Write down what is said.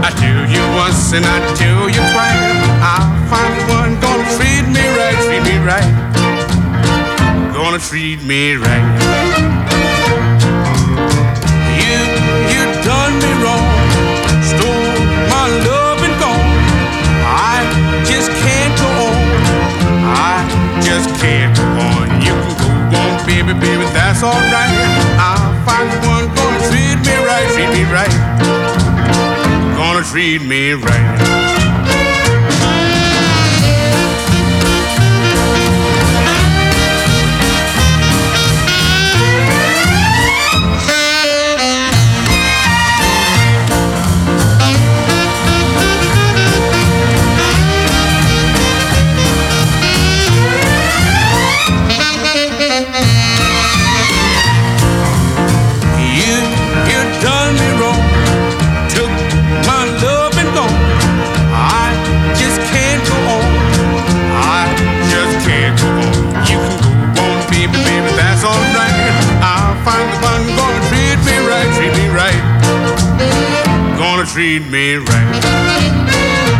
I tell you once and I tell you twice, I'll find the one gonna treat me right, treat me right, gonna treat me right. You done me wrong, stole my love and gone. I just can't go on, I just can't go on. You can go on, baby, baby, that's alright. I'll find the one gonna treat me right, treat me right, gonna treat me right. Treat me right.